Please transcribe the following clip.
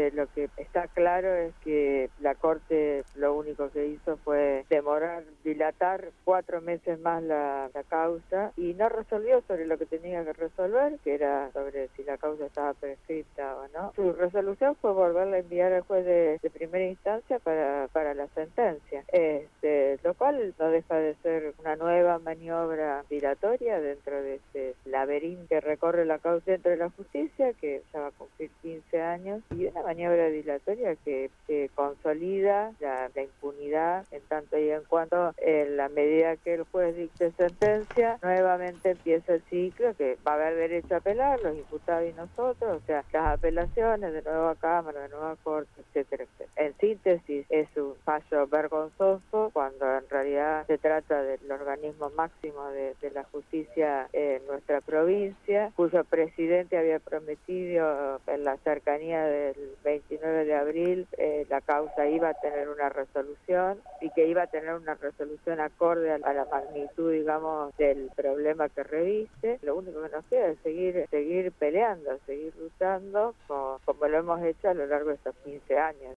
lo que está claro es que la Corte lo único que hizo fue dilatar 4 meses más la causa y no resolvió sobre lo que tenía que resolver, que era sobre si la causa estaba prescripta o no. Su resolución fue volverla a enviar al juez de primera instancia para la sentencia, lo cual no deja de ser una nueva maniobra dilatoria dentro de este laberinto que recorre la causa dentro de la justicia, que ya va a cumplir 15 años, y una maniobra dilatoria que consolida la impunidad en tanto y en cuanto, en la medida que el juez dicte sentencia, nuevamente empieza el ciclo que va a haber derecho a apelar, los imputados y nosotros, o sea, las apelaciones de nuevo a Cámara, de nuevo a Corte, etcétera, etcétera. En síntesis, es un fallo vergonzoso cuando en realidad se trata del organismo máximo de la justicia en nuestra provincia, cuyo presidente había prometido en la cercanía del 29 de abril la causa iba a tener una resolución y que iba a tener una resolución acorde a la magnitud, digamos, del problema que reviste. Lo único que nos queda es seguir peleando, seguir luchando como lo hemos hecho a lo largo de estos 15 años.